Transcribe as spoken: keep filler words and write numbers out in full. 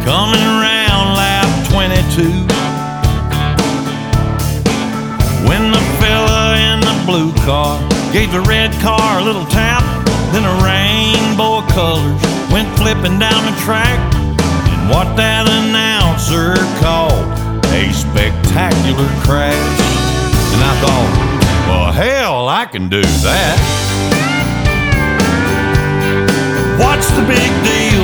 coming around lap twenty-two. When the fella in the blue car gave the red car a little tap, then a rainbow of colors went flipping down the track in what that announcer called a spectacular crash. And I thought, well, hell, I can do that. What's the big deal?